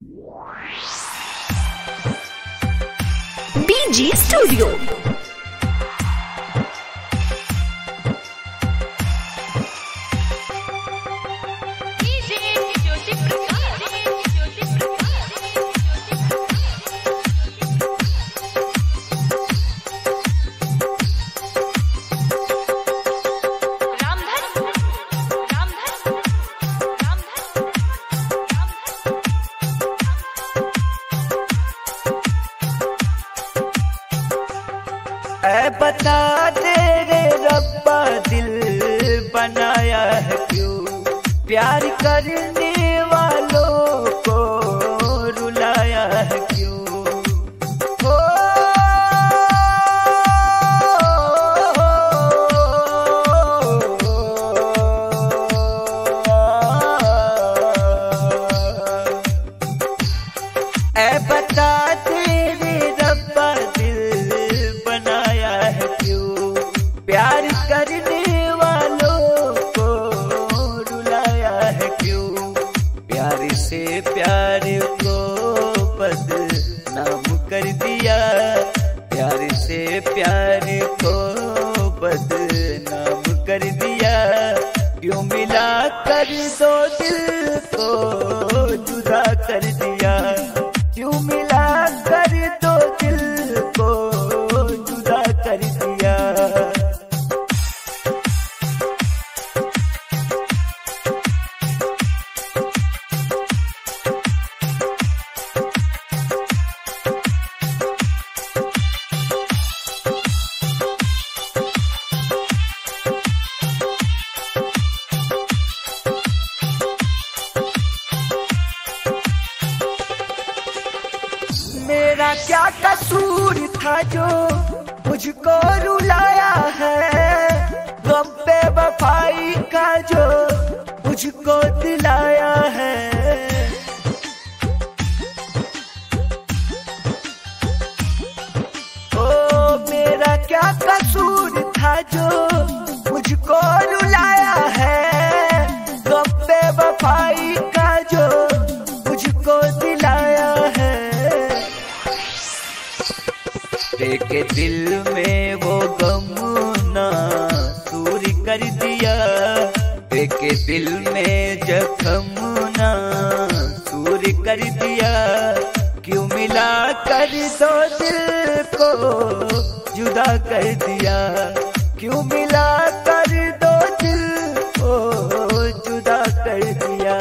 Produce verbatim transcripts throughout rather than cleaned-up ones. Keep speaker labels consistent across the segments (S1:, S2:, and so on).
S1: बीजी studio.
S2: ऐ बता दे रे रब्बा दिल बनाया है क्यों, प्यार करने वालों को रुलाया है क्यों। हो ऐ बता दे रे रब्बा प्यार करने वालों को रुलाया है क्यों, प्यार से प्यार को बदनाम कर दिया, प्यार से प्यार को बदनाम कर दिया। क्यों मिला कर दो दिल को जुदा कर दिया, क्यों मिला कर दो दिल को जुदा कर दिया। मेरा क्या कसूर था जो मुझको रुलाया है, गम पे वफाई का जो मुझको दिलाया है। ओ मेरा क्या कसूर था जो मुझको रुलाया है, गम पे वफाई का जो मुझको दिलाया है। देखे दिल में वो गम ना दूर कर दिया, देखे दिल में जख्म ना दूर कर दिया। क्यों मिला कर दो दिल को जुदा कर दिया, क्यों मिला कर दो दिल को जुदा कर दिया।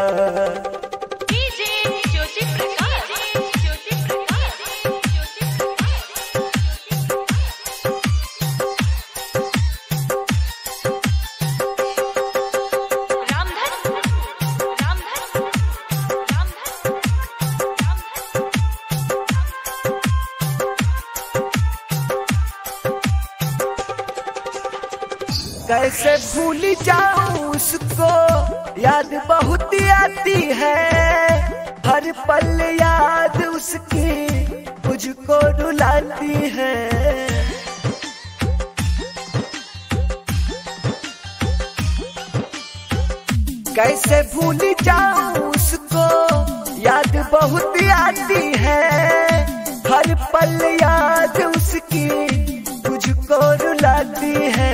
S2: कैसे भूल जाऊं उसको, याद बहुत आती है, हर पल याद उसकी मुझको रुलाती है। कैसे भूल जाऊं उसको, याद बहुत आती है, हर पल याद उसकी मुझको रुलाती है।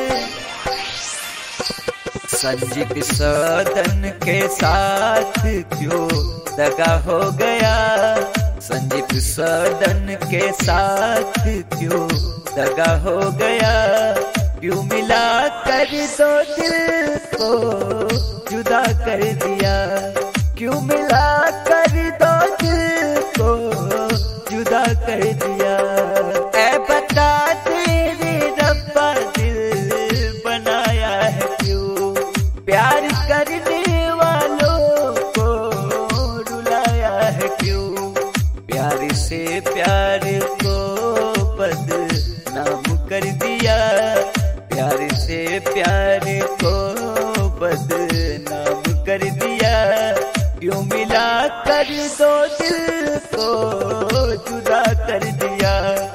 S2: संजीत सदन के साथ क्यों दगा हो गया, संजीत सदन के साथ क्यों दगा हो गया। क्यों मिला कर दो दिल को जुदा कर दिया, क्यों मिला कर दो दिल को जुदा कर दिया। ऐ बता दे रे रब्बा दिल बनाया है क्यों, प्यार करने वालों को रुलाया है क्यों, प्यार से प्यार को बदनाम कर दिया, प्यार से प्यार को बदनाम कर दिया। क्यों मिला कर दो दिल को जुदा कर दिया।